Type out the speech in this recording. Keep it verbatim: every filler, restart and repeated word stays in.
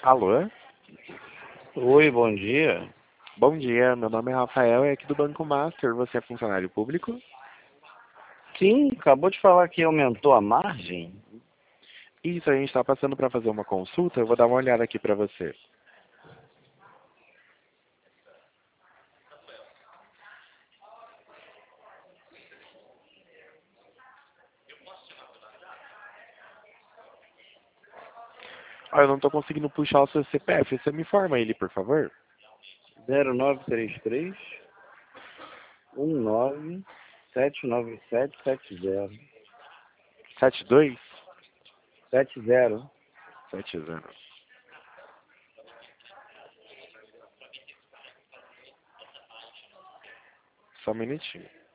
Alô? Oi, bom dia. Bom dia, meu nome é Rafael, é aqui do Banco Master. Você é funcionário público? Sim, acabou de falar que aumentou a margem? Isso, a gente está passando para fazer uma consulta. Eu vou dar uma olhada aqui para você. Ah, eu não estou conseguindo puxar o seu C P F. Você me informa ele, por favor? zero nove três três, um nove, sete nove sete sete zero. Sete dois sete zero. sete zero. Só um minutinho.